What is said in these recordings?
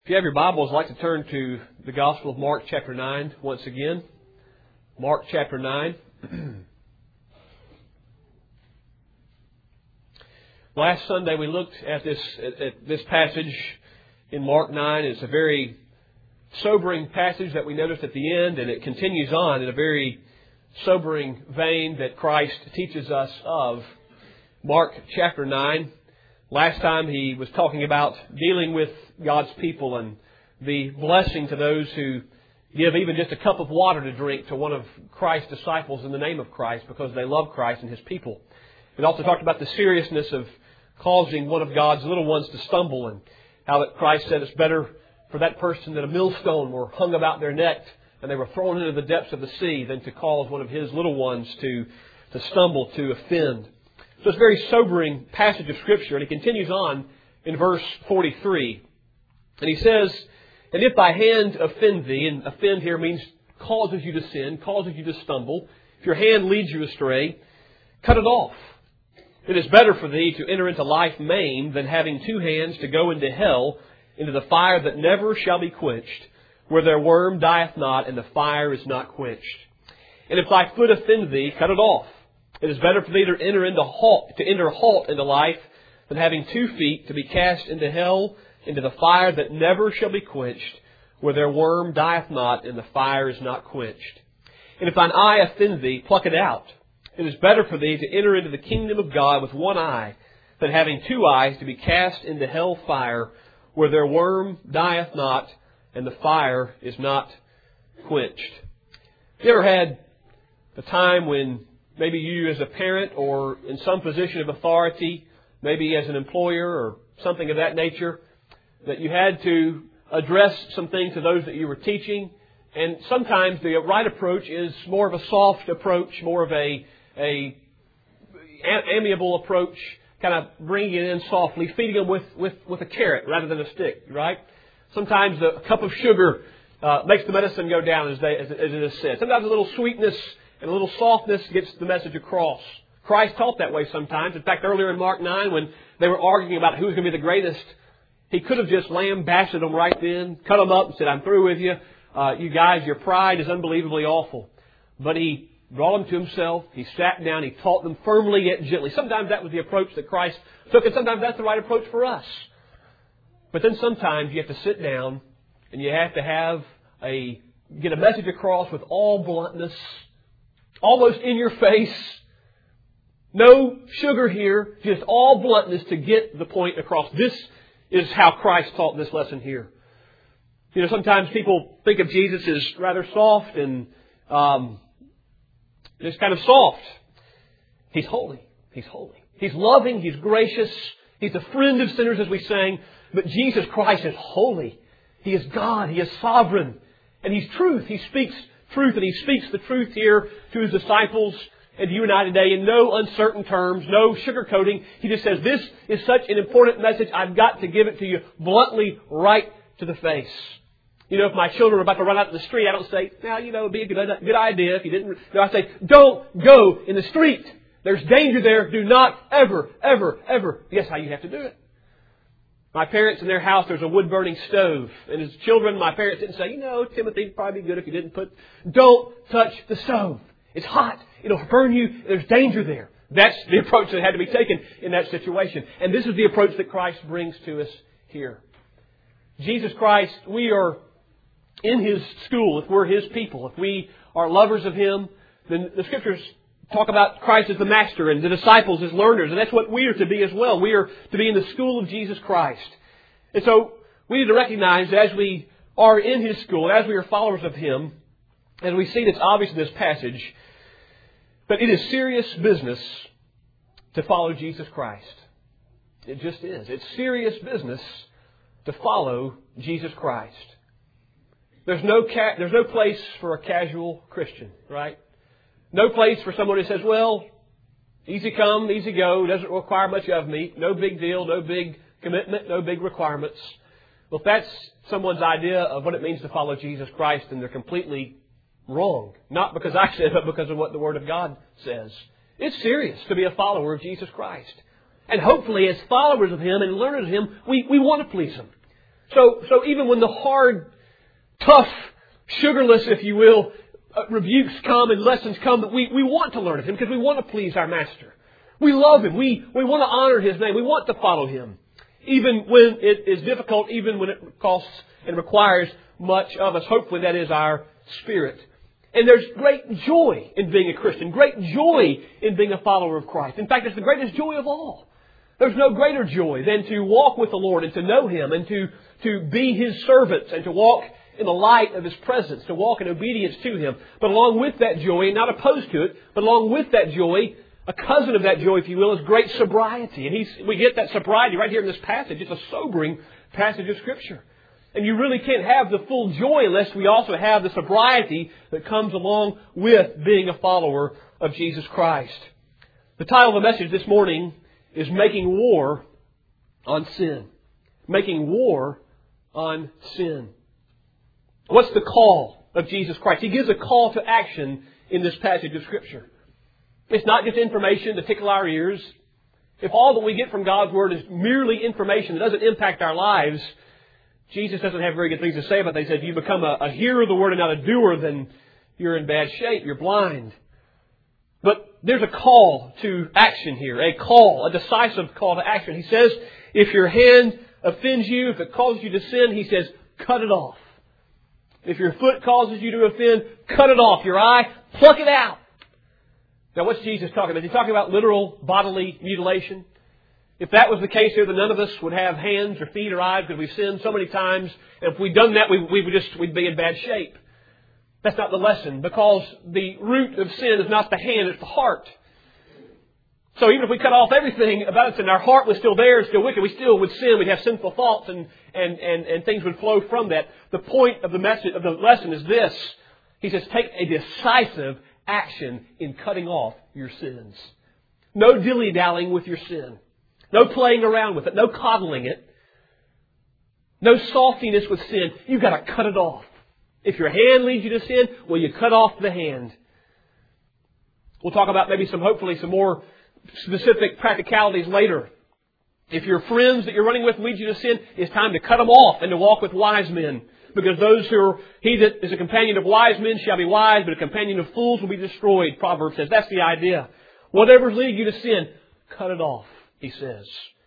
If you have your Bibles, I'd like to turn to the Gospel of Mark chapter 9 once again. Mark chapter 9. Last Sunday we looked at this passage in Mark 9. It's a very sobering passage that we noticed at the end, and it continues on in a very sobering vein that Christ teaches us of. Mark chapter 9. Last time he was talking about dealing with God's people and the blessing to those who give even just a cup of water to drink to one of Christ's disciples in the name of Christ because they love Christ and His people. It also talked about the seriousness of causing one of God's little ones to stumble, and how that Christ said it's better for that person that a millstone were hung about their neck and they were thrown into the depths of the sea than to cause one of His little ones to stumble, to offend. So it's a very sobering passage of Scripture, and he continues on in verse 43. And he says, "And if thy hand offend thee," and offend here means causes you to sin, causes you to stumble. If your hand leads you astray, cut it off. It is better for thee to enter into life maimed than having two hands to go into hell, into the fire that never shall be quenched, where their worm dieth not and the fire is not quenched. And if thy foot offend thee, cut it off. It is better for thee to enter halt into life than having 2 feet to be cast into hell, into the fire that never shall be quenched, where their worm dieth not and the fire is not quenched. And if thine eye offend thee, pluck it out. It is better for thee to enter into the kingdom of God with one eye than having 2 eyes to be cast into hell fire, where their worm dieth not and the fire is not quenched. Have you ever had a time when maybe you as a parent or in some position of authority, maybe as an employer or something of that nature, that you had to address some things to those that you were teaching? And sometimes the right approach is more of a soft approach, more of a amiable approach, kind of bringing it in softly, feeding them with a carrot rather than a stick, right? Sometimes a cup of sugar makes the medicine go down, as it is said. Sometimes a little sweetness and a little softness gets the message across. Christ taught that way sometimes. In fact, earlier in Mark 9, when they were arguing about who was going to be the greatest, He could have just lambasted them right then, cut them up and said, "I'm through with you. You guys, your pride is unbelievably awful." But He brought them to Himself. He sat down. He taught them firmly yet gently. Sometimes that was the approach that Christ took, and sometimes that's the right approach for us. But then sometimes you have to sit down and you have to get a message across with all bluntness, almost in your face. No sugar here, just all bluntness to get the point across. This is how Christ taught this lesson here. You know, sometimes people think of Jesus as rather soft and just kind of soft. He's holy. He's holy. He's loving. He's gracious. He's a friend of sinners, as we sang. But Jesus Christ is holy. He is God. He is sovereign. And He's truth. He speaks truth, and He speaks the truth here to His disciples and to you and I today in no uncertain terms, no sugarcoating. He just says, this is such an important message, I've got to give it to you bluntly, right to the face. You know, if my children are about to run out in the street, I don't say, "Now, you know, it'd be a good idea if you didn't." No, I say, "Don't go in the street. There's danger there. Do not ever, ever, ever." Guess how you have to do it? My parents, in their house, there's a wood-burning stove. And as children, my parents didn't say, "You know, Timothy, it'd probably be good if you didn't don't touch the stove. It's hot. It'll burn you. There's danger there." That's the approach that had to be taken in that situation. And this is the approach that Christ brings to us here. Jesus Christ, we are in His school. If we're His people, if we are lovers of Him, then the Scriptures talk about Christ as the master and the disciples as learners. And that's what we are to be as well. We are to be in the school of Jesus Christ. And so we need to recognize as we are in His school, as we are followers of Him, and we see that's obvious in this passage, but it is serious business to follow Jesus Christ. It just is. It's serious business to follow Jesus Christ. There's no place for a casual Christian, right? No place for someone who says, "Well, easy come, easy go, doesn't require much of me, no big deal, no big commitment, no big requirements." Well, if that's someone's idea of what it means to follow Jesus Christ, then they're completely wrong. Not because I said it, but because of what the Word of God says. It's serious to be a follower of Jesus Christ. And hopefully, as followers of Him and learners of Him, we want to please Him. So even when the hard, tough, sugarless, if you will, rebukes come and lessons come, that we want to learn of Him because we want to please our Master. We love Him. We want to honor His name. We want to follow Him. Even when it is difficult, even when it costs and requires much of us. Hopefully that is our spirit. And there's great joy in being a Christian. Great joy in being a follower of Christ. In fact, it's the greatest joy of all. There's no greater joy than to walk with the Lord and to know Him and to be His servants and to walk in the light of His presence, to walk in obedience to Him. But along with that joy, not opposed to it, but along with that joy, a cousin of that joy, if you will, is great sobriety. And we get that sobriety right here in this passage. It's a sobering passage of Scripture. And you really can't have the full joy unless we also have the sobriety that comes along with being a follower of Jesus Christ. The title of the message this morning is Making War on Sin. Making War on Sin. What's the call of Jesus Christ? He gives a call to action in this passage of Scripture. It's not just information to tickle our ears. If all that we get from God's Word is merely information that doesn't impact our lives, Jesus doesn't have very good things to say about that. He said, if you become a hearer of the Word and not a doer, then you're in bad shape. You're blind. But there's a call to action here. A decisive call to action. He says, if your hand offends you, if it causes you to sin, He says, cut it off. If your foot causes you to offend, cut it off. Your eye, pluck it out. Now, what's Jesus talking about? Is He talking about literal bodily mutilation? If that was the case here, then none of us would have hands or feet or eyes because we've sinned so many times. And if we'd done that, we'd be in bad shape. That's not the lesson, because the root of sin is not the hand, it's the heart. So even if we cut off everything about us and our heart was still there, still wicked, we still would sin. We'd have sinful thoughts and things would flow from that. The point of the message of the lesson is this. He says, take a decisive action in cutting off your sins. No dilly-dallying with your sin. No playing around with it. No coddling it. No softiness with sin. You've got to cut it off. If your hand leads you to sin, well, you cut off the hand. We'll talk about maybe hopefully some more specific practicalities later. If your friends that you're running with lead you to sin, it's time to cut them off and to walk with wise men. Because he that is a companion of wise men shall be wise, but a companion of fools will be destroyed. Proverbs says that's the idea. Whatever's leading you to sin, cut it off, he says.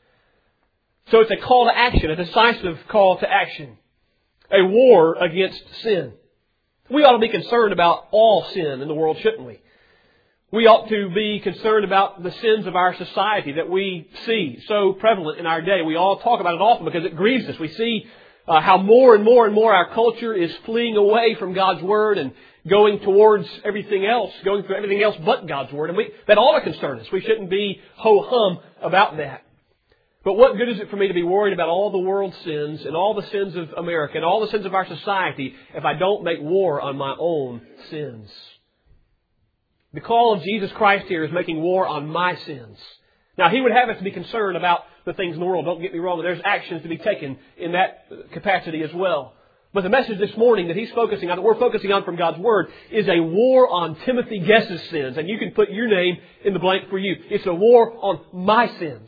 So it's a call to action, a decisive call to action. A war against sin. We ought to be concerned about all sin in the world, shouldn't we? We ought to be concerned about the sins of our society that we see so prevalent in our day. We all talk about it often because it grieves us. We see how more and more and more our culture is fleeing away from God's Word and going towards everything else, going through everything else but God's Word. And that ought to concern us. We shouldn't be ho-hum about that. But what good is it for me to be worried about all the world's sins and all the sins of America and all the sins of our society if I don't make war on my own sins? The call of Jesus Christ here is making war on my sins. Now, He would have us to be concerned about the things in the world. Don't get me wrong. There's actions to be taken in that capacity as well. But the message this morning that He's focusing on, that we're focusing on from God's Word, is a war on Timothy Guess's sins. And you can put your name in the blank for you. It's a war on my sins.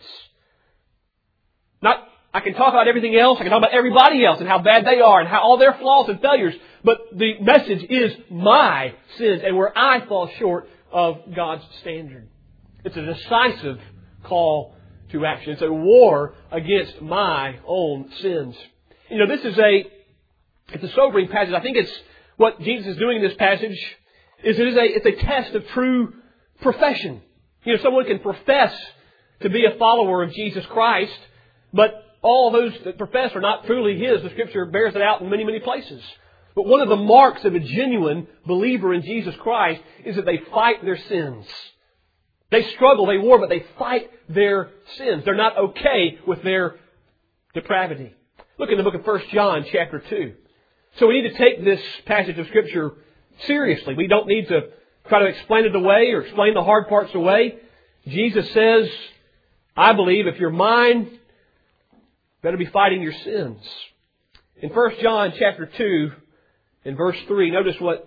I can talk about everything else. I can talk about everybody else and how bad they are and how all their flaws and failures. But the message is my sins and where I fall short of God's standard. It's a decisive call to action. It's a war against my own sins. You know, it's a sobering passage. I think it's what Jesus is doing in this passage is it's a test of true profession. You know, someone can profess to be a follower of Jesus Christ, but all those that profess are not truly His. The Scripture bears it out in many, many places. But one of the marks of a genuine believer in Jesus Christ is that they fight their sins. They struggle, they war, but they fight their sins. They're not okay with their depravity. Look in the book of 1 John chapter 2. So we need to take this passage of Scripture seriously. We don't need to try to explain it away or explain the hard parts away. Jesus says, I believe if you're mine, better be fighting your sins. In 1 John chapter 2, in verse 3, notice what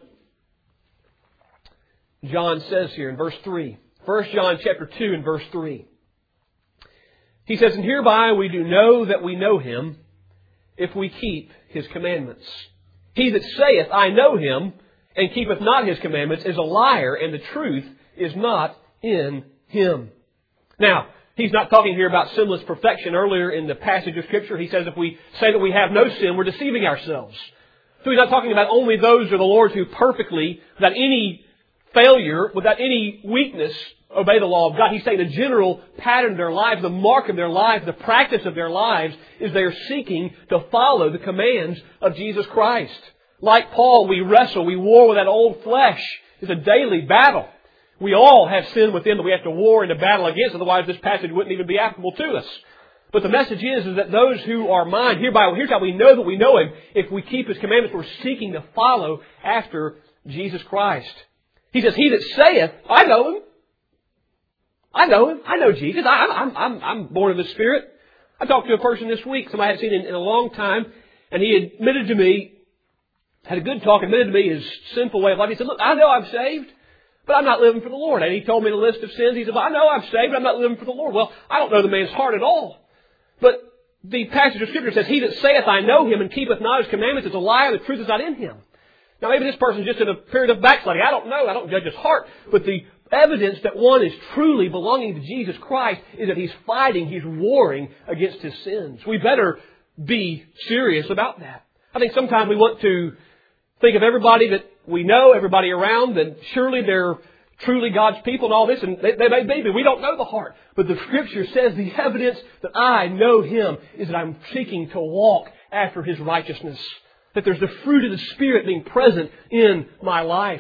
John says here in verse 3. 1 John chapter 2 and verse 3. He says, and hereby we do know that we know Him, if we keep His commandments. He that saith, I know Him, and keepeth not His commandments, is a liar, and the truth is not in him. Now, he's not talking here about sinless perfection. Earlier in the passage of Scripture, he says if we say that we have no sin, we're deceiving ourselves. So he's not talking about only those of the Lord who perfectly, without any failure, without any weakness, obey the law of God. He's saying the general pattern of their lives, the mark of their lives, the practice of their lives is they are seeking to follow the commands of Jesus Christ. Like Paul, we wrestle, we war with that old flesh. It's a daily battle. We all have sin within that we have to war and to battle against, otherwise this passage wouldn't even be applicable to us. But the message is that those who are mine, here's how we know that we know Him. If we keep His commandments, we're seeking to follow after Jesus Christ. He says, He that saith, I know Him. I know Him. I know Jesus. I'm born of the Spirit. I talked to a person this week, somebody I hadn't seen in a long time, and he admitted to me, had a good talk, admitted to me his sinful way of life. He said, look, I know I'm saved, but I'm not living for the Lord. And he told me the list of sins. He said, well, I know I'm saved, but I'm not living for the Lord. Well, I don't know the man's heart at all. But the passage of Scripture says, He that saith, I know Him, and keepeth not His commandments is a liar, the truth is not in him. Now maybe this person's just in a period of backsliding. I don't know. I don't judge his heart. But the evidence that one is truly belonging to Jesus Christ is that he's fighting, he's warring against his sins. We better be serious about that. I think sometimes we want to think of everybody that we know, everybody around, and surely they're truly God's people and all this, and they may be, but we don't know the heart. But the Scripture says the evidence that I know Him is that I'm seeking to walk after His righteousness. That there's the fruit of the Spirit being present in my life.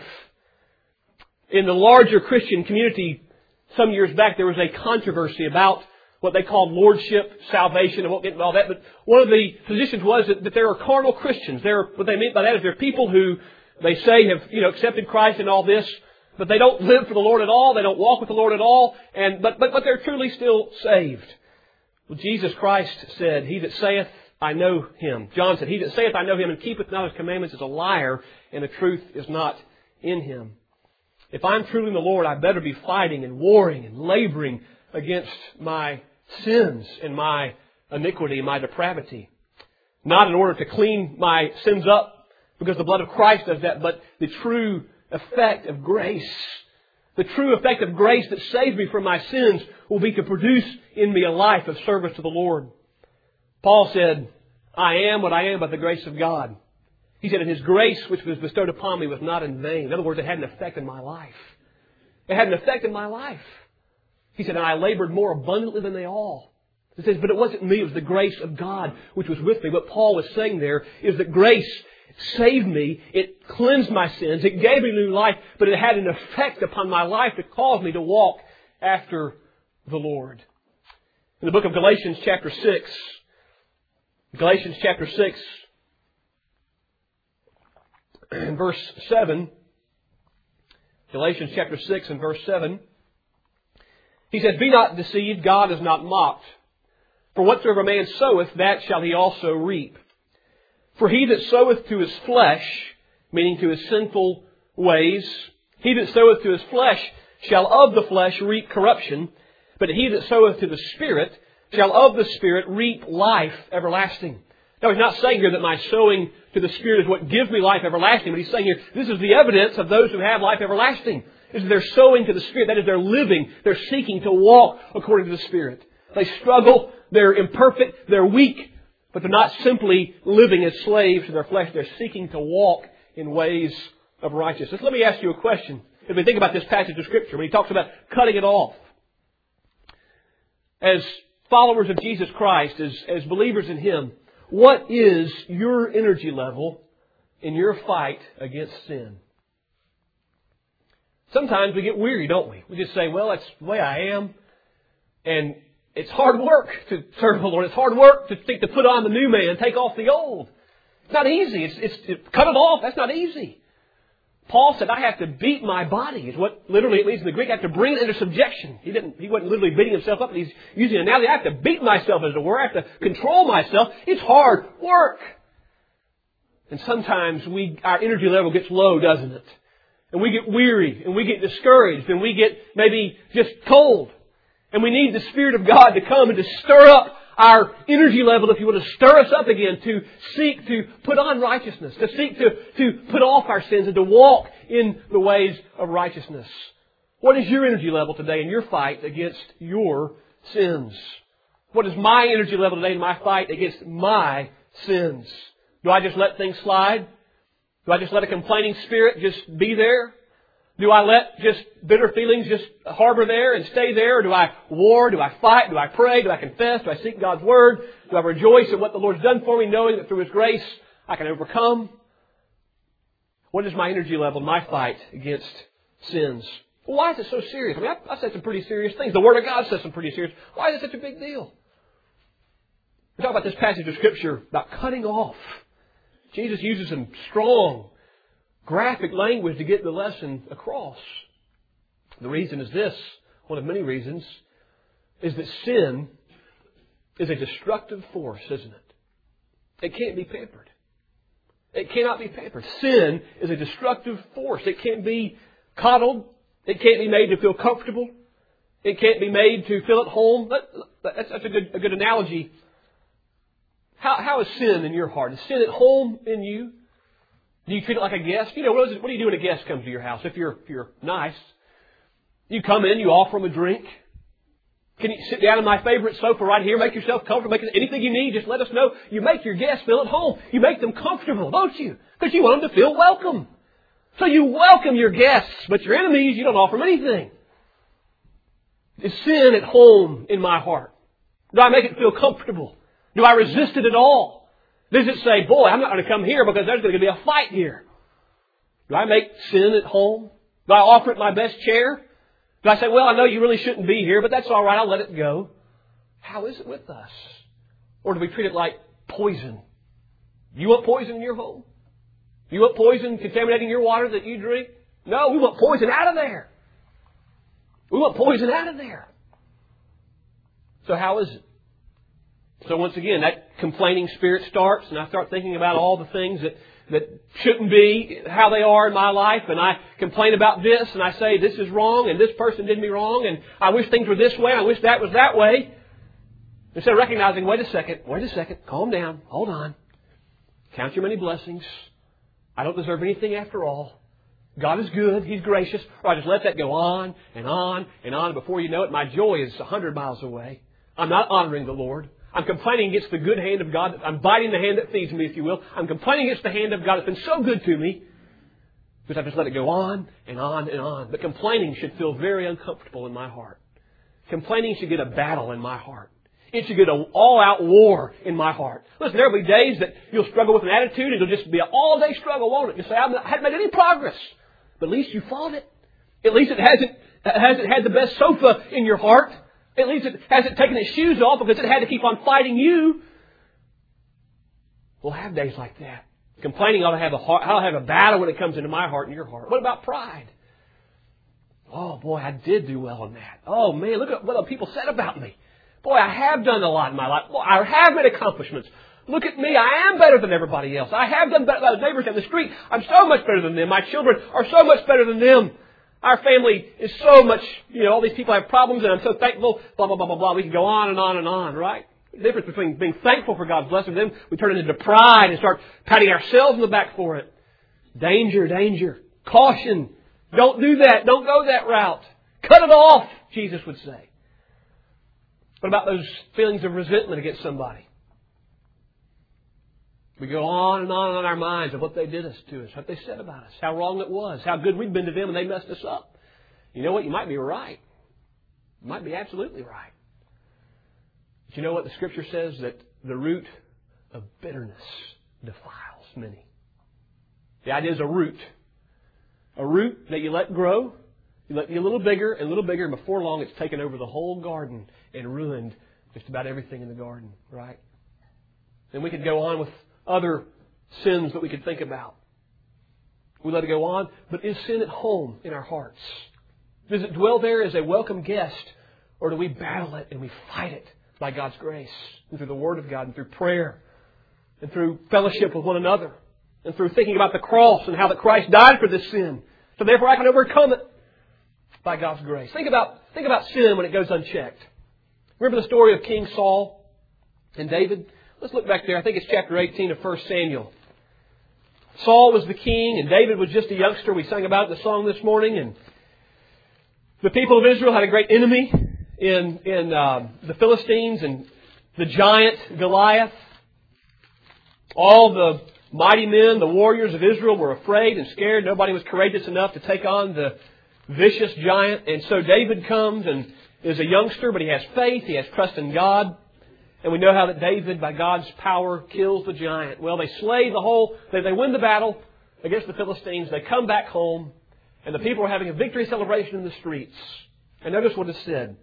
In the larger Christian community, some years back, there was a controversy about what they called lordship, salvation, and won't get into all that. But one of the positions was that there are carnal Christians. What they mean by that is they're people who they say have accepted Christ and all this, but they don't live for the Lord at all. They don't walk with the Lord at all. But they're truly still saved. Well, Jesus Christ said, He that saith, I know Him. John said, He that saith, I know Him, and keepeth not His commandments is a liar, and the truth is not in him. If I'm truly in the Lord, I better be fighting and warring and laboring against my sins and my iniquity and my depravity. Not in order to clean my sins up, because the blood of Christ does that, but the true effect of grace. The true effect of grace that saves me from my sins will be to produce in me a life of service to the Lord. Paul said, I am what I am by the grace of God. He said, and His grace which was bestowed upon me was not in vain. In other words, it had an effect in my life. It had an effect in my life. He said, and I labored more abundantly than they all. He says, but it wasn't me, it was the grace of God which was with me. What Paul was saying there is that grace saved me, it cleansed my sins, it gave me new life, but it had an effect upon my life that caused me to walk after the Lord. In the book of Galatians chapter 6, and verse 7, Galatians chapter 6 and verse 7, he says, Be not deceived, God is not mocked. For whatsoever a man soweth, that shall he also reap. For he that soweth to his flesh, meaning to his sinful ways, he that soweth to his flesh shall of the flesh reap corruption, but he that soweth to the Spirit shall of the Spirit reap life everlasting. Now, he's not saying here that my sowing to the Spirit is what gives me life everlasting, but he's saying here, this is the evidence of those who have life everlasting. This is their sowing to the Spirit. That is, they're living, they're seeking to walk according to the Spirit. They struggle, they're imperfect, they're weak, but they're not simply living as slaves to their flesh. They're seeking to walk in ways of righteousness. Let me ask you a question. If we think about this passage of Scripture, when he talks about cutting it off. As followers of Jesus Christ, as believers in Him, what is your energy level in your fight against sin? Sometimes we get weary, don't we? We just say, well, that's the way I am. And it's hard work to serve the Lord. It's hard work to put on the new man, take off the old. It's not easy. It's cut it off. That's not easy. Paul said, I have to beat my body, is what literally it means in the Greek. I have to bring it into subjection. He wasn't literally beating himself up. He's using an analogy. I have to beat myself, as it were. I have to control myself. It's hard work. And sometimes our energy level gets low, doesn't it? And we get weary, and we get discouraged, and we get maybe just cold. And we need the Spirit of God to come and to stir up our energy level, if you will, to stir us up again, to seek to put on righteousness, to seek to put off our sins and to walk in the ways of righteousness. What is your energy level today in your fight against your sins? What is my energy level today in my fight against my sins? Do I just let things slide? Do I just let a complaining spirit just be there? Do I let just bitter feelings just harbor there and stay there? Or do I war? Do I fight? Do I pray? Do I confess? Do I seek God's Word? Do I rejoice in what the Lord's done for me, knowing that through His grace I can overcome? What is my energy level in my fight against sins? Well, why is it so serious? I mean, I've said some pretty serious things. The Word of God says some pretty serious. Why is it such a big deal? We talk about this passage of Scripture about cutting off. Jesus uses some strong, graphic language to get the lesson across. The reason is this, one of many reasons, is that sin is a destructive force, isn't it? It can't be pampered. It cannot be pampered. Sin is a destructive force. It can't be coddled. It can't be made to feel comfortable. It can't be made to feel at home. That's a good analogy. How is sin in your heart? Is sin at home in you? Do you treat it like a guest? You know, what do you do when a guest comes to your house? If you're nice, you come in, you offer them a drink. Can you sit down on my favorite sofa right here? Make yourself comfortable. Make anything you need. Just let us know. You make your guests feel at home. You make them comfortable, don't you? Because you want them to feel welcome. So you welcome your guests, but your enemies, you don't offer them anything. Is sin at home in my heart? Do I make it feel comfortable? Do I resist it at all? Does it say, boy, I'm not going to come here because there's going to be a fight here? Do I make sin at home? Do I offer it my best chair? Do I say, well, I know you really shouldn't be here, but that's all right, I'll let it go? How is it with us? Or do we treat it like poison? You want poison in your home? You want poison contaminating your water that you drink? No, we want poison out of there. We want poison out of there. So how is it? So once again, that complaining spirit starts, and I start thinking about all the things that shouldn't be how they are in my life, and I complain about this, and I say this is wrong, and this person did me wrong, and I wish things were this way, and I wish that was that way. Instead of recognizing, wait a second, calm down, hold on. Count your many blessings. I don't deserve anything after all. God is good, He's gracious. Or I just let that go on and on and on, and before you know it, my joy is 100 miles away. I'm not honoring the Lord. I'm complaining against the good hand of God. I'm biting the hand that feeds me, if you will. I'm complaining against the hand of God that's been so good to me because I just let it go on and on and on. But complaining should feel very uncomfortable in my heart. Complaining should get a battle in my heart. It should get an all-out war in my heart. Listen, there will be days that you'll struggle with an attitude and it'll just be an all-day struggle, won't it? You'll say, I haven't made any progress. But at least you fought it. At least it hasn't had the best sofa in your heart. At least it hasn't taken its shoes off because it had to keep on fighting you. We'll have days like that. Complaining ought to have a battle when it comes into my heart and your heart. What about pride? Oh boy, I did do well in that. Oh man, look at what other people said about me. Boy, I have done a lot in my life. Boy, I have made accomplishments. Look at me, I am better than everybody else. I have done better than those neighbors down the street. I'm so much better than them. My children are so much better than them. Our family is so much, all these people have problems and I'm so thankful, blah, blah, blah, blah, blah. We can go on and on and on, right? The difference between being thankful for God's blessing, then we turn it into pride and start patting ourselves on the back for it. Danger, danger. Caution. Don't do that. Don't go that route. Cut it off, Jesus would say. What about those feelings of resentment against somebody? We go on and on in our minds of what they did to us, what they said about us, how wrong it was, how good we've been to them and they messed us up. You know what? You might be right. You might be absolutely right. But you know what the Scripture says? That the root of bitterness defiles many. The idea is a root. A root that you let grow, you let get a little bigger, and before long it's taken over the whole garden and ruined just about everything in the garden, right? And we could go on with other sins that we could think about. We let it go on, but is sin at home in our hearts? Does it dwell there as a welcome guest, or do we battle it and we fight it by God's grace and through the Word of God and through prayer and through fellowship with one another and through thinking about the cross and how that Christ died for this sin, so therefore I can overcome it by God's grace. Think about sin when it goes unchecked. Remember the story of King Saul? And David, let's look back there. I think it's chapter 18 of 1 Samuel. Saul was the king and David was just a youngster. We sang about it in the song this morning. And the people of Israel had a great enemy in the Philistines and the giant Goliath. All the mighty men, the warriors of Israel were afraid and scared. Nobody was courageous enough to take on the vicious giant. And so David comes and is a youngster, but he has faith. He has trust in God. And we know how that David, by God's power, kills the giant. Well, they slay they win the battle against the Philistines. They come back home, and the people are having a victory celebration in the streets. And notice what is said.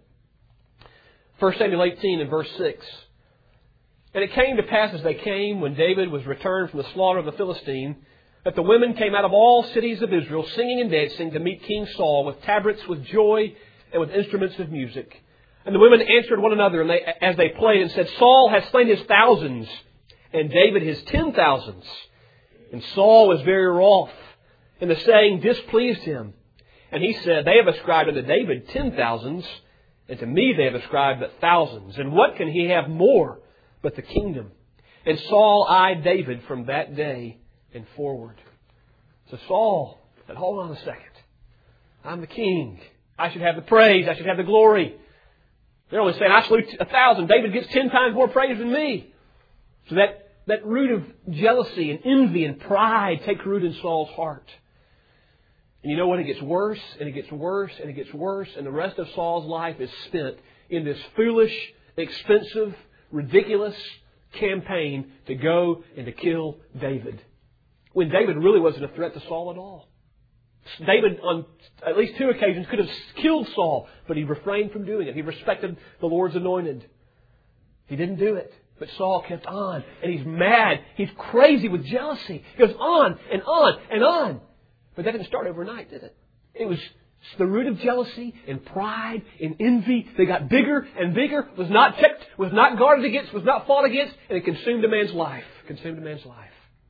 1 Samuel 18 and verse 6. And it came to pass as they came, when David was returned from the slaughter of the Philistine, that the women came out of all cities of Israel, singing and dancing, to meet King Saul with tabrets, with joy, and with instruments of music. And the women answered one another as they played and said, Saul has slain his thousands, and David his 10,000s. And Saul was very wroth, and the saying displeased him. And he said, They have ascribed unto David 10,000s, and to me they have ascribed but thousands. And what can he have more but the kingdom? And Saul eyed David from that day and forward. So Saul said, hold on a second. I'm the king. I should have the praise. I should have the glory. They're only saying, I slew 1,000. David gets 10 times more praise than me. So that root of jealousy and envy and pride takes root in Saul's heart. And you know what? It gets worse and it gets worse and it gets worse. And the rest of Saul's life is spent in this foolish, expensive, ridiculous campaign to go and to kill David. When David really wasn't a threat to Saul at all. David, on at least 2 occasions, could have killed Saul, but he refrained from doing it. He respected the Lord's anointed. He didn't do it. But Saul kept on, and he's mad. He's crazy with jealousy. He goes on and on and on. But that didn't start overnight, did it? It was the root of jealousy and pride and envy. They got bigger and bigger, was not checked, was not guarded against, was not fought against, and it consumed a man's life. Consumed a man's life.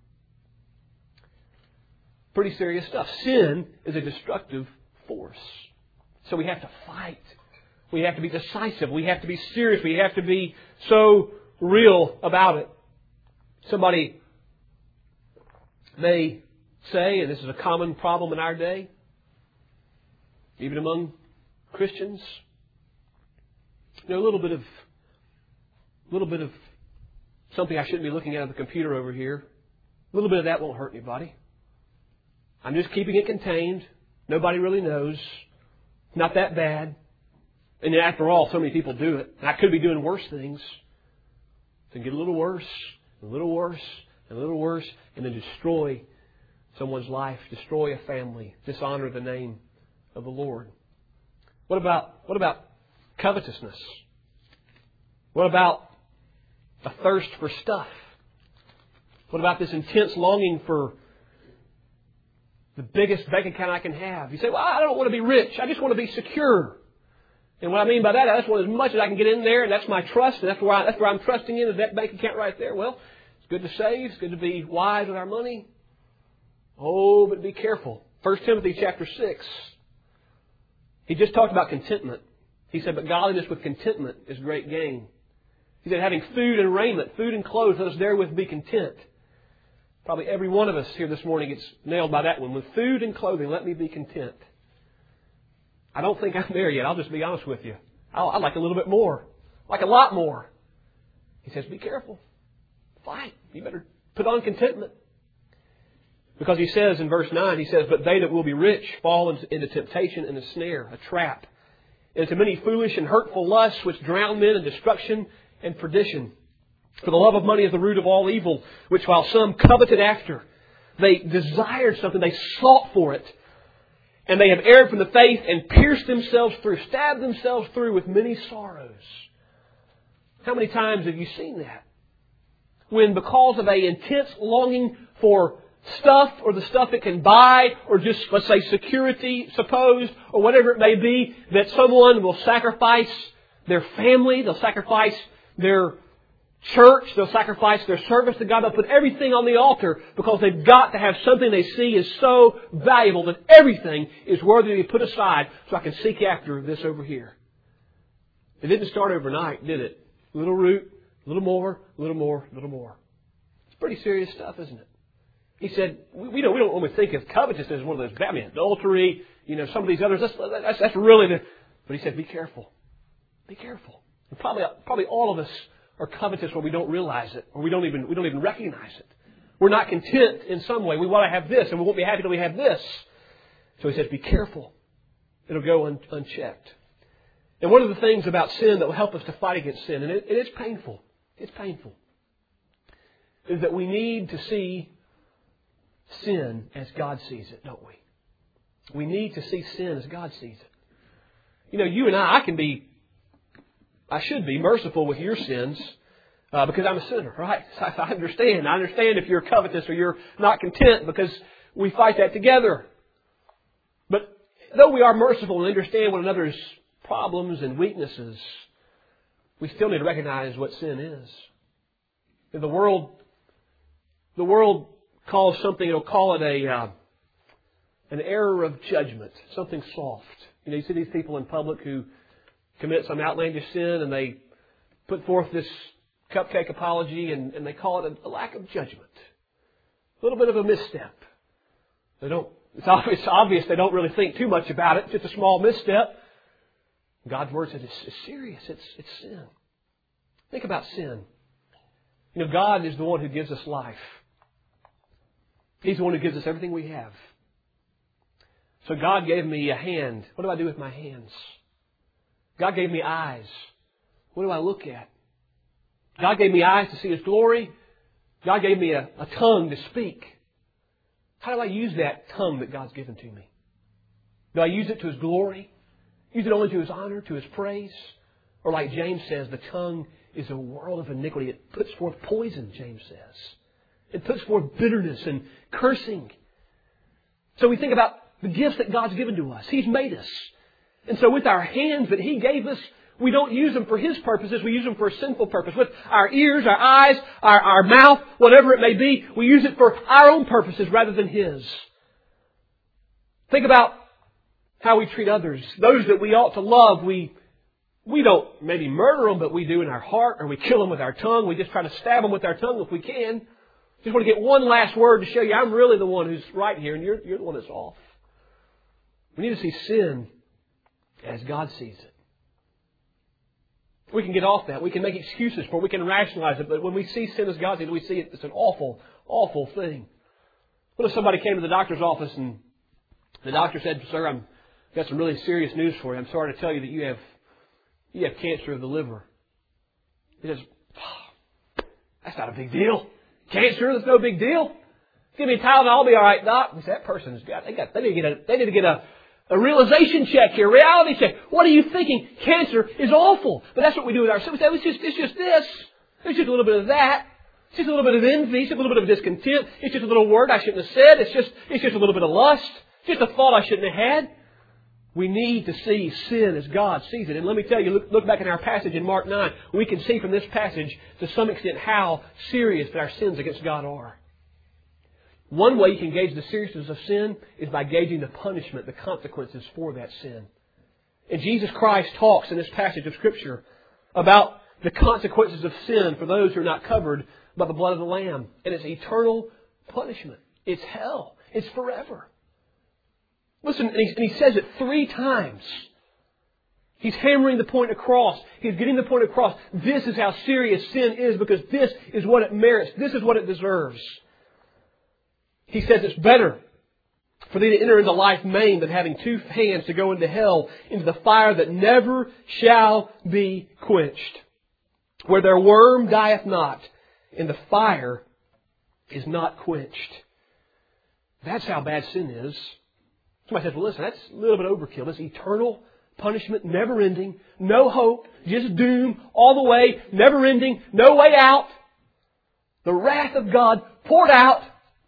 Pretty serious stuff. Sin is a destructive force. So we have to fight. We have to be decisive. We have to be serious. We have to be so real about it. Somebody may say, and this is a common problem in our day, even among Christians, a little bit of something I shouldn't be looking at on the computer over here. A little bit of that won't hurt anybody. I'm just keeping it contained. Nobody really knows. Not that bad. And after all, so many people do it. And I could be doing worse things. To get a little worse, a little worse, and a little worse, and then destroy someone's life, destroy a family, dishonor the name of the Lord. What about covetousness? What about a thirst for stuff? What about this intense longing for the biggest bank account I can have? You say, well, I don't want to be rich. I just want to be secure. And what I mean by that, I just want as much as I can get in there, and that's my trust, and that's where I'm trusting in, is that bank account right there. Well, it's good to save. It's good to be wise with our money. Oh, but be careful. 1 Timothy chapter 6. He just talked about contentment. He said, but godliness with contentment is great gain. He said, having food and raiment, food and clothes, let us therewith be content. Probably every one of us here this morning gets nailed by that one. With food and clothing, let me be content. I don't think I'm there yet. I'll just be honest with you. I'd like a little bit more. Like a lot more. He says, be careful. Fight. You better put on contentment. Because he says in verse 9, he says, but they that will be rich fall into temptation and a snare, a trap, into many foolish and hurtful lusts which drown men in destruction and perdition. For the love of money is the root of all evil, which while some coveted after, they desired something, they sought for it, and they have erred from the faith and pierced themselves through, stabbed themselves through with many sorrows. How many times have you seen that? When because of an intense longing for stuff or the stuff it can buy or just, let's say, security, supposed, or whatever it may be, that someone will sacrifice their family, they'll sacrifice their church, they'll sacrifice their service to God, they'll put everything on the altar because they've got to have something they see is so valuable that everything is worthy to be put aside so I can seek after this over here. It didn't start overnight, did it? Little root, A little more, a little more, a little more. It's pretty serious stuff, isn't it? He said, we don't normally think of covetousness as one of those, adultery, some of these others. That's really the... But he said, be careful. Be careful. And probably all of us are covetous when we don't realize it, or we don't even recognize it. We're not content in some way. We want to have this, and we won't be happy till we have this. So he says, be careful. It'll go unchecked. And one of the things about sin that will help us to fight against sin, and it's painful. It's painful. Is that we need to see sin as God sees it, don't we? We need to see sin as God sees it. You and I should be merciful with your sins because I'm a sinner, right? I understand. I understand if you're covetous or you're not content because we fight that together. But though we are merciful and understand one another's problems and weaknesses, we still need to recognize what sin is. The world calls something, it'll call it an error of judgment, something soft. You see these people in public who commit some outlandish sin and they put forth this cupcake apology and they call it a lack of judgment. A little bit of a misstep. It's obvious they don't really think too much about it, just a small misstep. God's Word says it's serious. It's sin. Think about sin. God is the one who gives us life. He's the one who gives us everything we have. So God gave me a hand. What do I do with my hands? God gave me eyes. What do I look at? God gave me eyes to see His glory. God gave me a tongue to speak. How do I use that tongue that God's given to me? Do I use it to His glory? Use it only to His honor, to His praise? Or like James says, the tongue is a world of iniquity. It puts forth poison, James says. It puts forth bitterness and cursing. So we think about the gifts that God's given to us. He's made us. And so with our hands that He gave us, we don't use them for His purposes. We use them for a sinful purpose. With our ears, our eyes, our mouth, whatever it may be, we use it for our own purposes rather than His. Think about how we treat others. Those that we ought to love, we don't maybe murder them, but we do in our heart, or we kill them with our tongue. We just try to stab them with our tongue if we can. Just want to get one last word to show you I'm really the one who's right here and you're the one that's off. We need to see sin as God sees it. We can get off that. We can make excuses for it. We can rationalize it. But when we see sin as God sees it, we see it. It's an awful, awful thing. What if somebody came to the doctor's office and the doctor said, "Sir, I've got some really serious news for you. I'm sorry to tell you that you have cancer of the liver." He says, "That's not a big deal. Cancer, that's no big deal. Give me Tylenol, I'll be all right, Doc." He said, "That person's they need to get a realization check here, reality check. What are you thinking? Cancer is awful." But that's what we do with ourselves. We say, it's just this. There's just a little bit of that. It's just a little bit of envy. It's just a little bit of discontent. It's just a little word I shouldn't have said. It's just a little bit of lust. It's just a thought I shouldn't have had. We need to see sin as God sees it. And let me tell you, look back in our passage in Mark 9. We can see from this passage to some extent how serious that our sins against God are. One way you can gauge the seriousness of sin is by gauging the punishment, the consequences for that sin. And Jesus Christ talks in this passage of Scripture about the consequences of sin for those who are not covered by the blood of the Lamb. And it's eternal punishment. It's hell. It's forever. Listen, and he says it 3 times. He's hammering the point across. He's getting the point across. This is how serious sin is because this is what it merits. This is what it deserves. He says it's better for thee to enter into life maimed than having 2 hands to go into hell, into the fire that never shall be quenched, where their worm dieth not, and the fire is not quenched. That's how bad sin is. Somebody says, "Well, listen, that's a little bit overkill. This eternal punishment, never ending, no hope, just doom all the way, never ending, no way out. The wrath of God poured out."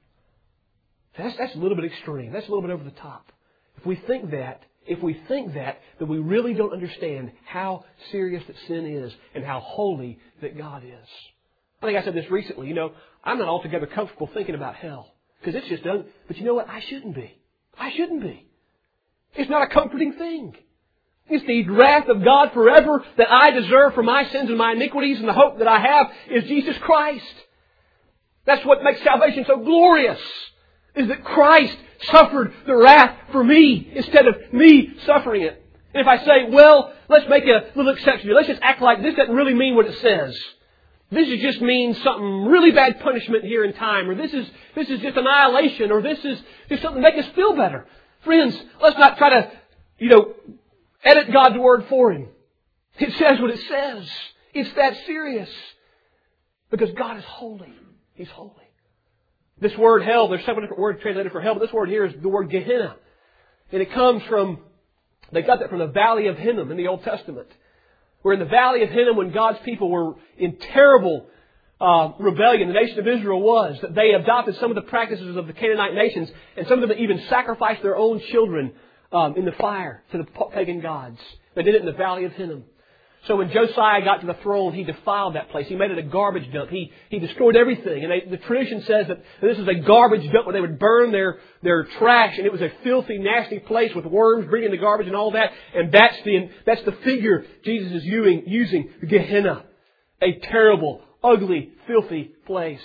That's a little bit extreme. That's a little bit over the top. If we think that, then we really don't understand how serious that sin is and how holy that God is. I think I said this recently. I'm not altogether comfortable thinking about hell because it's just done. But you know what? I shouldn't be. It's not a comforting thing. It's the wrath of God forever that I deserve for my sins and my iniquities, and the hope that I have is Jesus Christ. That's what makes salvation so glorious, is that Christ suffered the wrath for me instead of me suffering it. And if I say, well, let's make a little exception. Let's just act like this doesn't really mean what it says. This is just means something really bad punishment here in time, or this is just annihilation, or this is just something to make us feel better. Friends, let's not try to, edit God's Word for Him. It says what it says. It's that serious. Because God is holy. He's holy. This word hell, there's several different words translated for hell, but this word here is the word Gehenna. And it comes from, they got that from the Valley of Hinnom in the Old Testament. Where in the Valley of Hinnom, when God's people were in terrible rebellion, the nation of Israel was, that they adopted some of the practices of the Canaanite nations, and some of them even sacrificed their own children in the fire to the pagan gods. They did it in the Valley of Hinnom. So when Josiah got to the throne, he defiled that place. He made it a garbage dump. He destroyed everything. And the tradition says that this is a garbage dump where they would burn their trash. And it was a filthy, nasty place with worms bringing the garbage and all that. And that's the figure Jesus is using, Gehenna. A terrible, ugly, filthy place.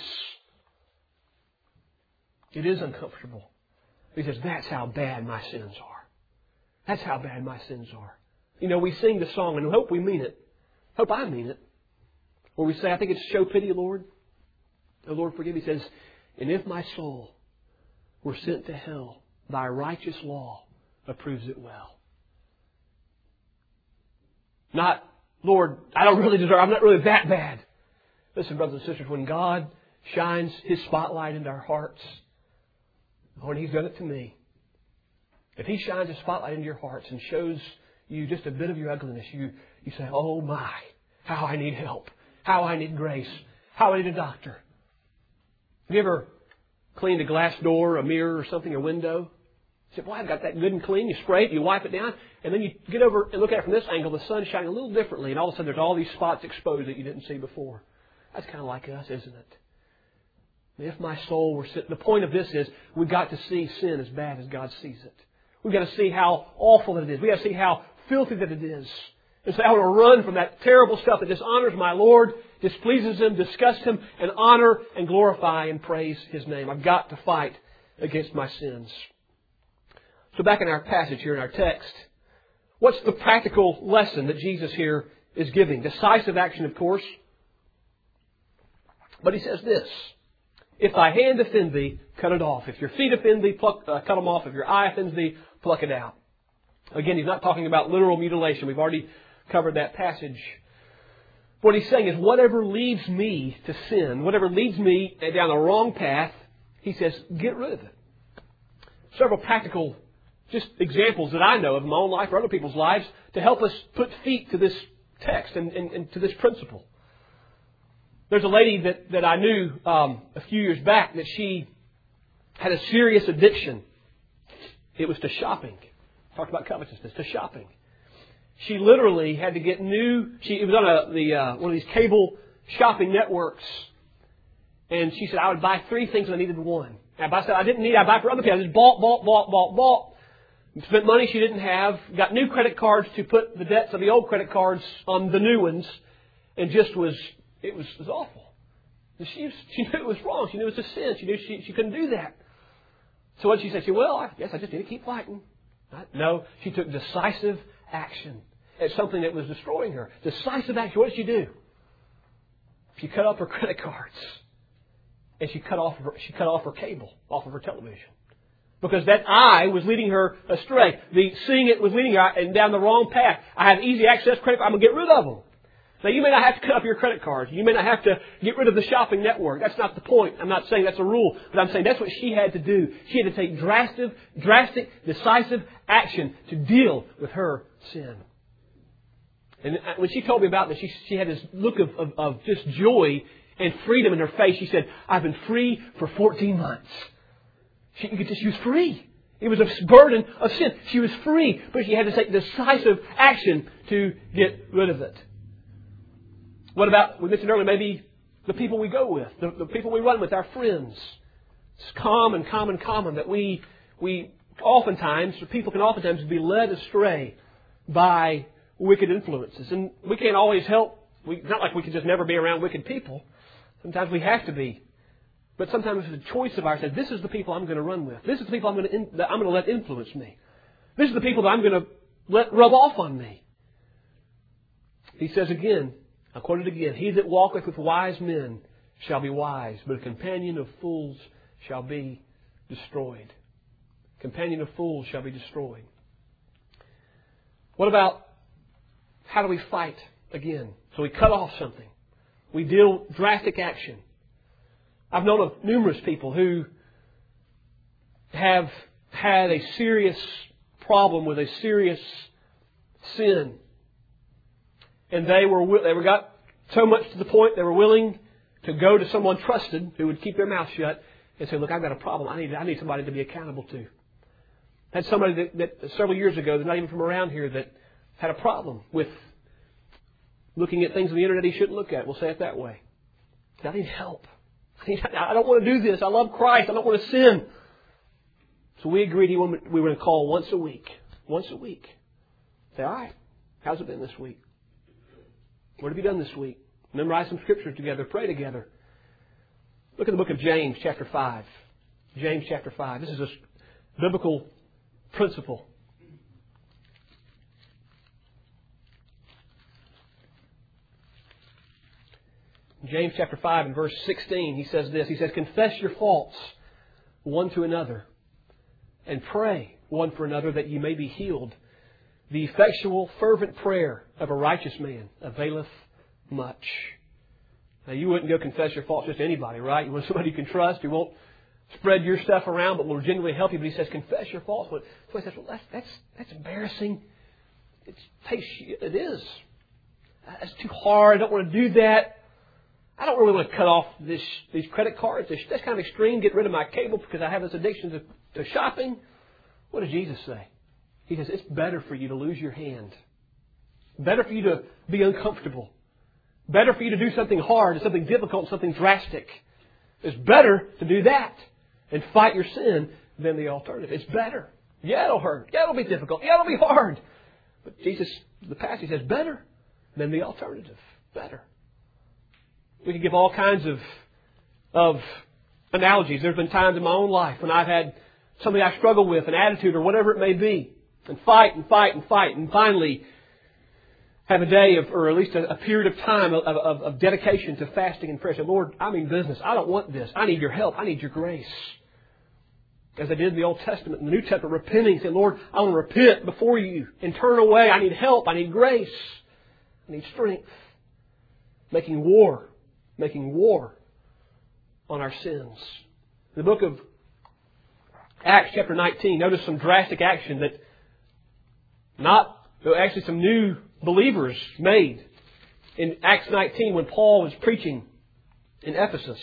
It is uncomfortable. He says, that's how bad my sins are. That's how bad my sins are. We sing the song, and we hope we mean it. Hope I mean it. Where we say, I think it's show pity, Lord. Oh, Lord, forgive me. He says, and if my soul were sent to hell, thy righteous law approves it well. Not, Lord, I don't really deserve, I'm not really that bad. Listen, brothers and sisters, when God shines His spotlight into our hearts, and He's done it to me, if He shines His spotlight into your hearts and shows you just a bit of your ugliness, you say, oh my, how I need help, how I need grace, how I need a doctor. Have you ever cleaned a glass door, a mirror or something, a window? You say, boy, I've got that good and clean. You spray it, you wipe it down, and then you get over and look at it from this angle. The sun's shining a little differently, and all of a sudden there's all these spots exposed that you didn't see before. That's kind of like us, isn't it? If my soul were sent, the point of this is we've got to see sin as bad as God sees it. We've got to see how awful it is. We've got to see how filthy that it is. And say, I want to run from that terrible stuff that dishonors my Lord, displeases Him, disgusts Him, and honor and glorify and praise His name. I've got to fight against my sins. So back in our passage here in our text, what's the practical lesson that Jesus here is giving? Decisive action, of course. But He says this, if thy hand offend thee, cut it off. If your feet offend thee, cut them off. If your eye offends thee, pluck it out. Again, He's not talking about literal mutilation. We've already covered that passage. What He's saying is whatever leads me to sin, whatever leads me down the wrong path, He says, get rid of it. Several practical just examples that I know of in my own life or other people's lives to help us put feet to this text and to this principle. There's a lady that I knew a few years back that she had a serious addiction. It was to shopping. Talked about covetousness, to shopping. She literally had to get it was on one of these cable shopping networks. And she said, I would buy 3 things and I needed 1. And if I said I didn't need, I'd buy for other people. I just bought. Spent money she didn't have. Got new credit cards to put the debts of the old credit cards on the new ones. And it was awful. She knew it was wrong. She knew it was a sin. She knew she couldn't do that. So what she said, I guess I just need to keep fighting. No, she took decisive action at something that was destroying her. Decisive action. What did she do? She cut off her credit cards. And she cut off her cable, off of her television. Because that eye was leading her astray. The seeing it was leading her down the wrong path. I have easy access credit cards. I'm going to get rid of them. Now, you may not have to cut off your credit cards. You may not have to get rid of the shopping network. That's not the point. I'm not saying that's a rule. But I'm saying that's what she had to do. She had to take drastic, decisive action to deal with her sin. And when she told me about this, she had this look of just joy and freedom in her face. She said, I've been free for 14 months. She was free. It was a burden of sin. She was free, but she had to take decisive action to get rid of it. What about, we mentioned earlier, maybe the people we go with, the people we run with, our friends. It's common that we oftentimes, people can oftentimes be led astray by wicked influences. And we can't always help. It's not like we can just never be around wicked people. Sometimes we have to be. But sometimes it's a choice of ours. This is the people I'm going to run with. This is the people I'm going to let influence me. This is the people that I'm going to let rub off on me. He says again, I quote it again, he that walketh with wise men shall be wise, but a companion of fools shall be destroyed. Companion of fools shall be destroyed. What about how do we fight again? So we cut off something. We deal drastic action. I've known of numerous people who have had a serious problem with a serious sin. And they got so much to the point they were willing to go to someone trusted who would keep their mouth shut and say, look, I've got a problem. I need somebody to be accountable to. I had somebody that several years ago, that's not even from around here, that had a problem with looking at things on the internet he shouldn't look at. We'll say it that way. I need help. I don't want to do this. I love Christ. I don't want to sin. So we agreed we were going to call once a week. Once a week. Say, all right, how's it been this week? What have you done this week? Memorize some scriptures together. Pray together. Look at the book of James, chapter 5. James, chapter 5. This is a biblical principle. James chapter 5 and verse 16, he says this. He says, confess your faults one to another and pray one for another that ye may be healed. The effectual, fervent prayer of a righteous man availeth much. Now, you wouldn't go confess your faults just to anybody, right? You want somebody you can trust who won't spread your stuff around but will genuinely help you. But he says, confess your faults. So he says, well, that's embarrassing. It is. That's too hard. I don't want to do that. I don't really want to cut off these credit cards. That's kind of extreme. Get rid of my cable because I have this addiction to shopping. What does Jesus say? He says, it's better for you to lose your hand. Better for you to be uncomfortable. Better for you to do something hard, something difficult, something drastic. It's better to do that and fight your sin than the alternative. It's better. Yeah, it'll hurt. Yeah, it'll be difficult. Yeah, it'll be hard. But Jesus, the passage says, better than the alternative. Better. We could give all kinds of analogies. There have been times in my own life when I've had something I struggle with, an attitude or whatever it may be, and fight and fight and fight, and finally have a day or at least a period of time of dedication to fasting and prayer. Say, Lord, I mean business. I don't want this. I need your help. I need your grace. As I did in the Old Testament and the New Testament, repenting, say, Lord, I want to repent before you and turn away. I need help. I need grace. I need strength. Making war on our sins. In the book of Acts chapter 19, notice some drastic action that actually some new believers made. In Acts 19, when Paul was preaching in Ephesus.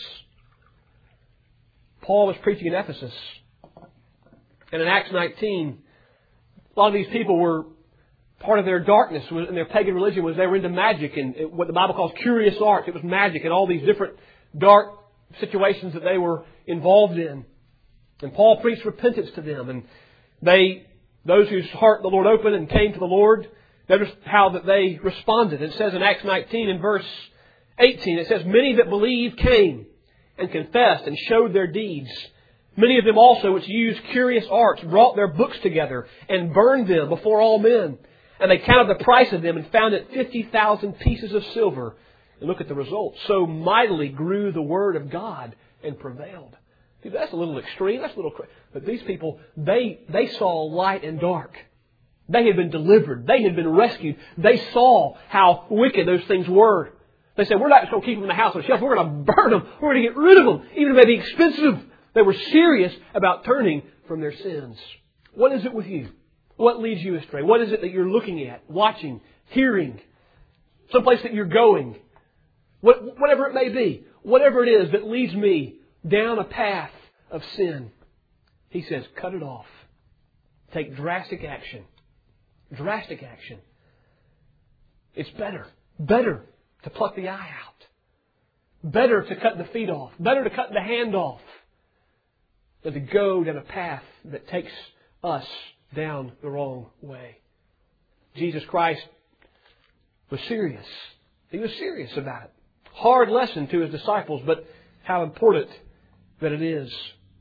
And in Acts 19, a lot of these people were, part of their darkness in their pagan religion was they were into magic and what the Bible calls curious arts. It was magic and all these different dark situations that they were involved in. And Paul preached repentance to them. And those whose heart the Lord opened and came to the Lord, notice how that they responded. It says in Acts 19 in verse 18, it says, many that believed came and confessed and showed their deeds. Many of them also which used curious arts brought their books together and burned them before all men. And they counted the price of them and found it 50,000 pieces of silver. And look at the result. So mightily grew the word of God and prevailed. See, that's a little extreme. That's a little crazy. But these people, they saw light and dark. They had been delivered. They had been rescued. They saw how wicked those things were. They said, we're not just going to keep them in the house on the shelf. We're going to burn them. We're going to get rid of them. Even if it may be expensive. They were serious about turning from their sins. What is it with you? What leads you astray? What is it that you're looking at, watching, hearing? Someplace that you're going? Whatever it may be. Whatever it is that leads me down a path of sin. He says, cut it off. Take drastic action. Drastic action. It's better to pluck the eye out. Better to cut the feet off. Better to cut the hand off than to go down a path that takes us down the wrong way. Jesus Christ was serious. He was serious about it. Hard lesson to His disciples, but how important that it is.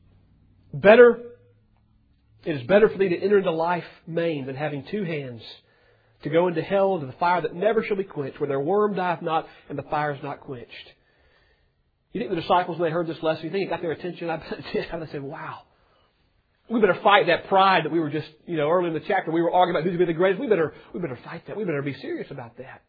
It is better for thee to enter into life maimed than having two hands, to go into hell, into the fire that never shall be quenched, where their worm dieth not and the fire is not quenched. You think the disciples, when they heard this lesson, you think it got their attention? I bet it did. They said, wow. We better fight that pride that we were just, early in the chapter, we were arguing about who's going to be the greatest. We better fight that. We better be serious about that.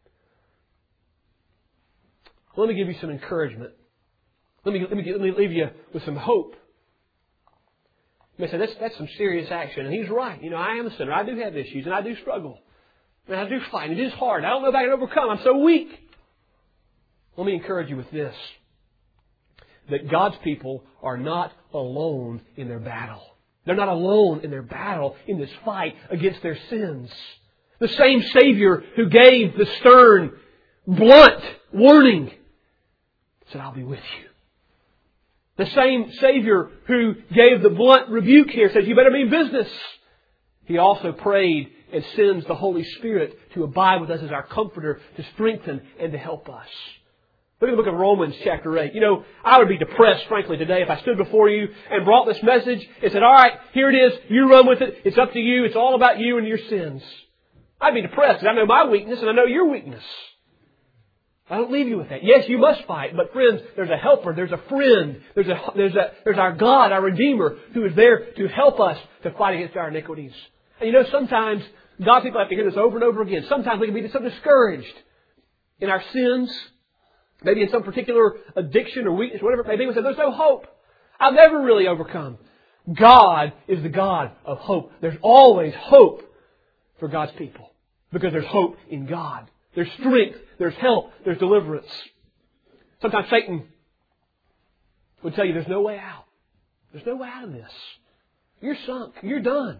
Let me give you some encouragement. Let me leave you with some hope. You may say, that's some serious action. And he's right. I am a sinner. I do have issues and I do struggle. And I do fight. It is hard. I don't know if I can overcome. I'm so weak. Let me encourage you with this. That God's people are not alone in their battle. They're not alone in their battle, in this fight against their sins. The same Savior who gave the stern, blunt warning said, I'll be with you. The same Savior who gave the blunt rebuke here says, you better mean business. He also prayed and sends the Holy Spirit to abide with us as our comforter, to strengthen and to help us. Look at the book of Romans chapter 8. I would be depressed, frankly, today if I stood before you and brought this message and said, all right, here it is. You run with it. It's up to you. It's all about you and your sins. I'd be depressed because I know my weakness and I know your weakness. I don't leave you with that. Yes, you must fight, but friends, there's a helper, there's a friend, there's our God, our Redeemer, who is there to help us to fight against our iniquities. And sometimes God's people have to hear this over and over again. Sometimes we can be so discouraged in our sins, maybe in some particular addiction or weakness, whatever it may be. We say, there's no hope. I've never really overcome. God is the God of hope. There's always hope for God's people because there's hope in God. There's strength, there's help, there's deliverance. Sometimes Satan would tell you there's no way out. There's no way out of this. You're sunk. You're done.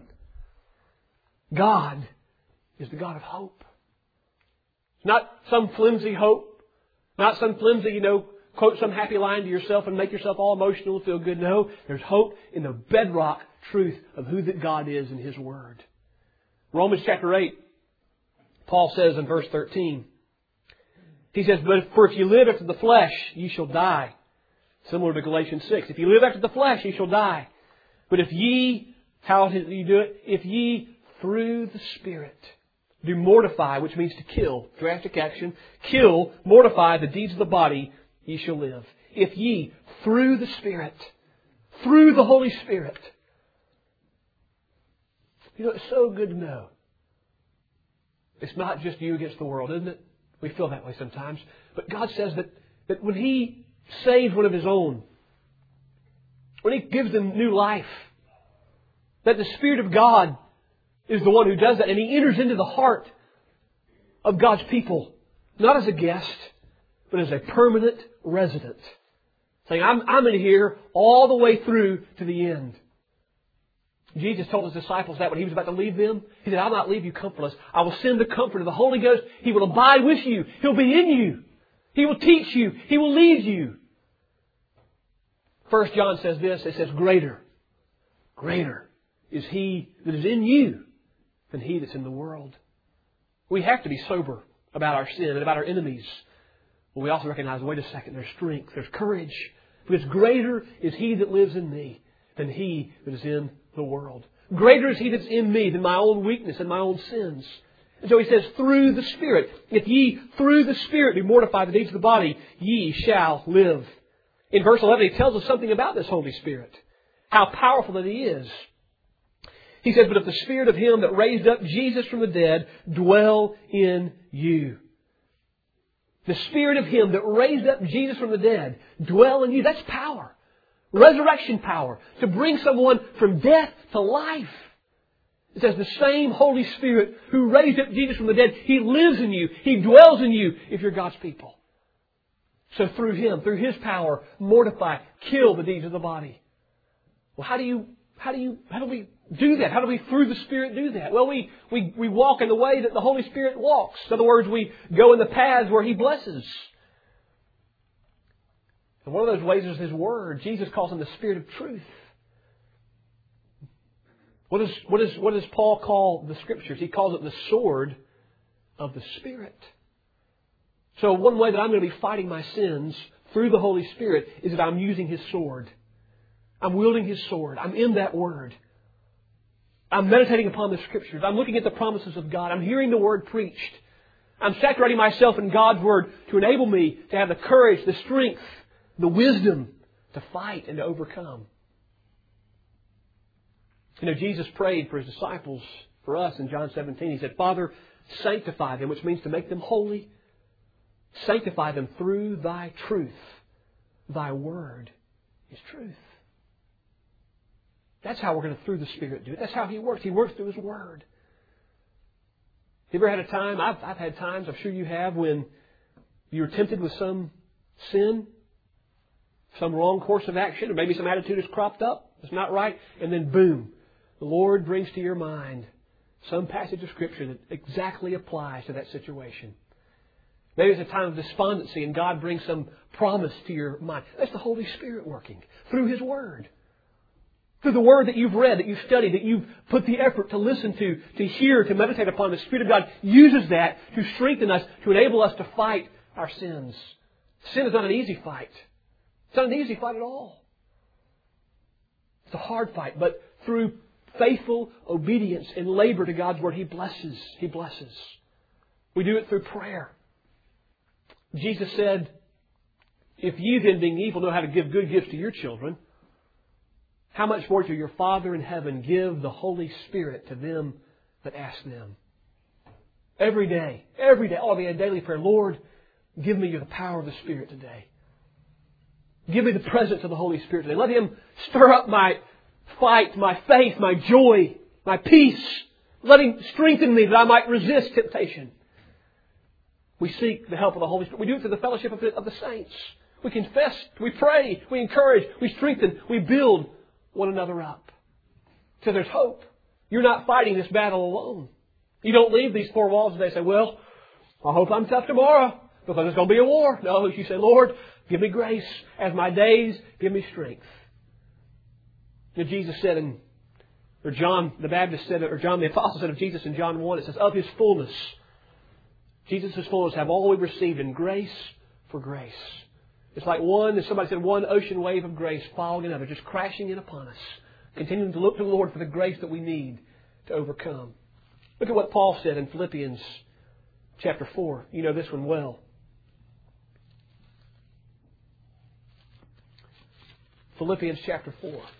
God is the God of hope. It's not some flimsy hope. Not some flimsy, quote some happy line to yourself and make yourself all emotional and feel good. No, there's hope in the bedrock truth of who that God is in His Word. Romans chapter 8. Paul says in verse 13, he says, for if you live after the flesh, ye shall die. Similar to Galatians 6. If you live after the flesh, ye shall die. But if ye, how do you do it? If ye through the Spirit do mortify, which means to kill, drastic action, kill, mortify the deeds of the body, ye shall live. If ye through the Spirit, through the Holy Spirit. It's so good to know. It's not just you against the world, isn't it? We feel that way sometimes. But God says that when He saves one of His own, when He gives them new life, that the Spirit of God is the one who does that. And He enters into the heart of God's people, not as a guest, but as a permanent resident. Saying, I'm in here all the way through to the end. Jesus told His disciples that when He was about to leave them. He said, I'll not leave you comfortless. I will send the Comforter, the Holy Ghost. He will abide with you. He'll be in you. He will teach you. He will lead you. 1 John says this. It says, greater is He that is in you than he that's in the world. We have to be sober about our sin and about our enemies. But we also recognize, wait a second, there's strength, there's courage. Because greater is He that lives in me than he that is in the world. Greater is He that's in me than my own weakness and my own sins. And so He says, through the Spirit, if ye through the Spirit do mortify the deeds of the body, ye shall live. In verse 11, He tells us something about this Holy Spirit. How powerful that He is. He says, but if the Spirit of Him that raised up Jesus from the dead dwell in you. The Spirit of Him that raised up Jesus from the dead dwell in you. That's power. Resurrection power. To bring someone from death to life. It says the same Holy Spirit who raised up Jesus from the dead, He lives in you. He dwells in you if you're God's people. So through Him, through His power, mortify, kill the deeds of the body. Well, how do we do that? How do we, through the Spirit, do that? Well, we walk in the way that the Holy Spirit walks. In other words, we go in the paths where He blesses. And one of those ways is His Word. Jesus calls Him the Spirit of truth. What does Paul call the Scriptures? He calls it the sword of the Spirit. So one way that I'm going to be fighting my sins through the Holy Spirit is that I'm using His sword. I'm wielding His sword. I'm in that Word. I'm meditating upon the Scriptures. I'm looking at the promises of God. I'm hearing the Word preached. I'm saturating myself in God's Word to enable me to have the courage, the strength, the wisdom to fight and to overcome. You know, Jesus prayed for His disciples, for us in John 17. He said, Father, sanctify them, which means to make them holy. Sanctify them through Thy truth. Thy Word is truth. That's how we're going to, through the Spirit, do it. That's how He works. He works through His Word. You ever had a time, I've had times, I'm sure you have, when you're tempted with some sin, some wrong course of action, or maybe some attitude has cropped up that's not right, and then boom, the Lord brings to your mind some passage of Scripture that exactly applies to that situation. Maybe it's a time of despondency and God brings some promise to your mind. That's the Holy Spirit working through His Word. Through the Word that you've read, that you've studied, that you've put the effort to listen to hear, to meditate upon. The Spirit of God uses that to strengthen us, to enable us to fight our sins. Sin is not an easy fight. It's not an easy fight at all. It's a hard fight, but through faithful obedience and labor to God's Word, He blesses. He blesses. We do it through prayer. Jesus said, if you then being evil know how to give good gifts to your children, how much more shall your Father in heaven give the Holy Spirit to them that ask them? Every day, all be a daily prayer. Lord, give me the power of the Spirit today. Give me the presence of the Holy Spirit today. Let Him stir up my fight, my faith, my joy, my peace. Let Him strengthen me that I might resist temptation. We seek the help of the Holy Spirit. We do it through the fellowship of the saints. We confess, we pray, we encourage, we strengthen, we build one another up. So there's hope. You're not fighting this battle alone. You don't leave these four walls and they say, well, I hope I'm tough tomorrow because there's going to be a war. No, you say, Lord, give me grace as my days, give me strength. And Jesus said or John the Baptist said, or John the Apostle said of Jesus in John 1, it says, of His fullness, Jesus' fullness have all we received in grace for grace. It's like as somebody said, one ocean wave of grace following another, just crashing in upon us. Continuing to look to the Lord for the grace that we need to overcome. Look at what Paul said in Philippians chapter 4. You know this one well. Philippians chapter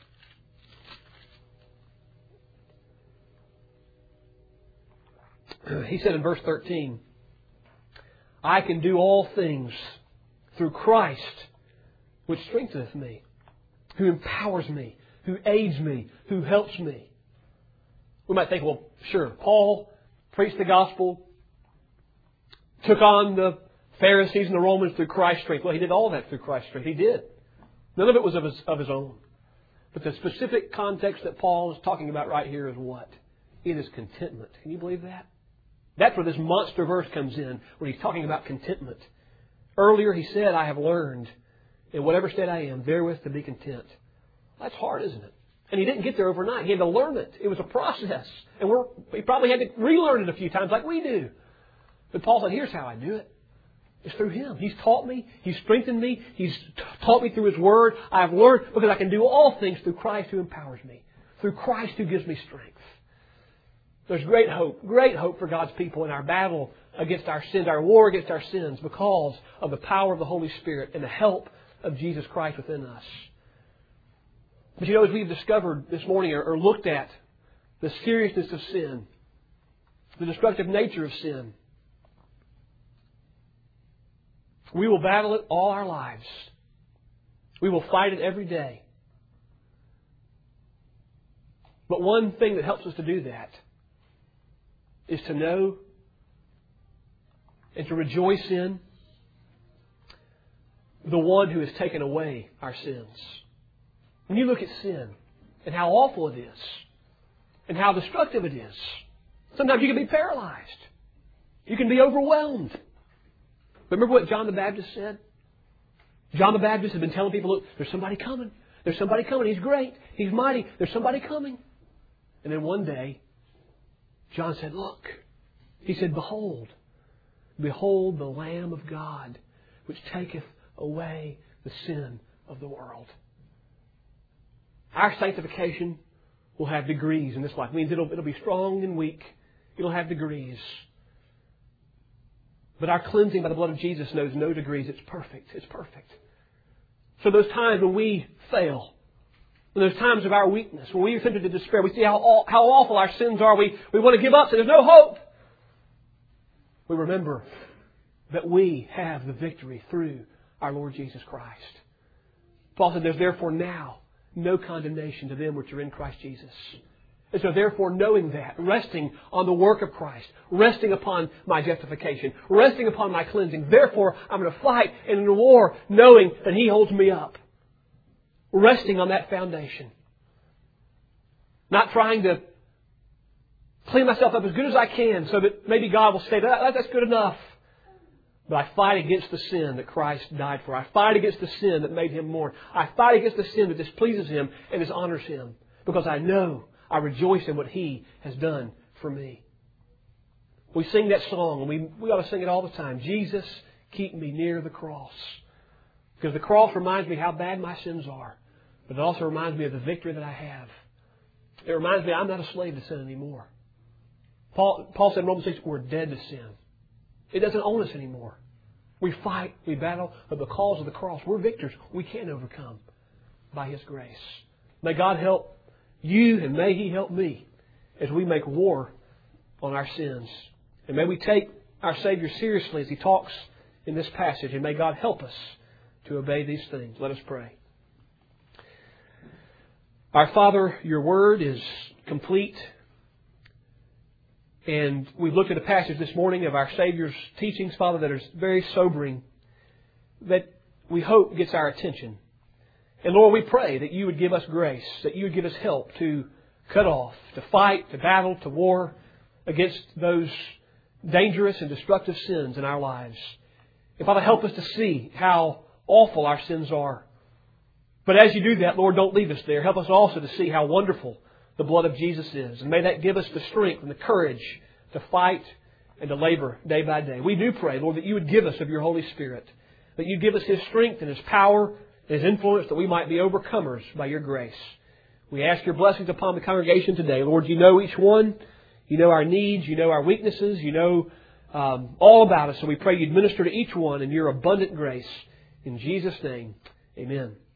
4. He said in verse 13, I can do all things through Christ, which strengtheneth me, who empowers me, who aids me, who helps me. We might think, well, sure, Paul preached the gospel, took on the Pharisees and the Romans through Christ's strength. Well, he did all that through Christ's strength. He did. None of it was of his own. But the specific context that Paul is talking about right here is what? It is contentment. Can you believe that? That's where this monster verse comes in, where he's talking about contentment. Earlier he said, I have learned in whatever state I am, therewith to be content. That's hard, isn't it? And he didn't get there overnight. He had to learn it. It was a process. And he probably had to relearn it a few times like we do. But Paul said, here's how I do it. It's through Him. He's taught me. He's strengthened me. He's taught me through His Word. I've learned because I can do all things through Christ who empowers me. Through Christ who gives me strength. There's great hope for God's people in our battle against our sins, our war against our sins, because of the power of the Holy Spirit and the help of Jesus Christ within us. But you know, as we've discovered this morning or looked at the seriousness of sin, the destructive nature of sin, we will battle it all our lives. We will fight it every day. But one thing that helps us to do that is to know and to rejoice in the one who has taken away our sins. When you look at sin and how awful it is and how destructive it is, sometimes you can be paralyzed. You can be overwhelmed. But remember what John the Baptist said? John the Baptist has been telling people, look, there's somebody coming. There's somebody coming. He's great. He's mighty. There's somebody coming. And then one day, John said, look. He said, behold, Behold the Lamb of God, which taketh away the sin of the world. Our sanctification will have degrees in this life. It means it'll be strong and weak. It'll have degrees. But our cleansing by the blood of Jesus knows no degrees. It's perfect. It's perfect. So those times when we fail, when those times of our weakness, when we are tempted to despair, we see how awful our sins are. We want to give up, so there's no hope. We remember that we have the victory through our Lord Jesus Christ. Paul said, there's therefore now no condemnation to them which are in Christ Jesus. And so therefore, knowing that, resting on the work of Christ, resting upon my justification, resting upon my cleansing, therefore I'm going to fight in the war knowing that He holds me up. Resting on that foundation. Not trying to clean myself up as good as I can so that maybe God will say, that's good enough. But I fight against the sin that Christ died for. I fight against the sin that made Him mourn. I fight against the sin that displeases Him and dishonors Him. Because I know I rejoice in what He has done for me. We sing that song, and we ought to sing it all the time. Jesus, keep me near the cross. Because the cross reminds me how bad my sins are. But it also reminds me of the victory that I have. It reminds me I'm not a slave to sin anymore. Paul said in Romans 6, we're dead to sin. It doesn't own us anymore. We fight, we battle, but because of the cross, we're victors. We can overcome by His grace. May God help you, and may He help me as we make war on our sins. And may we take our Savior seriously as He talks in this passage. And may God help us to obey these things. Let us pray. Our Father, Your Word is complete. And we've looked at a passage this morning of our Savior's teachings, Father, that is very sobering, that we hope gets our attention. And Lord, we pray that You would give us grace, that You would give us help to cut off, to fight, to battle, to war against those dangerous and destructive sins in our lives. And Father, help us to see how awful our sins are. But as You do that, Lord, don't leave us there. Help us also to see how wonderful the blood of Jesus is. And may that give us the strength and the courage to fight and to labor day by day. We do pray, Lord, that You would give us of Your Holy Spirit, that You give us His strength and His power and His influence, that we might be overcomers by Your grace. We ask Your blessings upon the congregation today. Lord, You know each one. You know our needs. You know our weaknesses. You know all about us. So we pray You'd minister to each one in Your abundant grace. In Jesus' name, amen.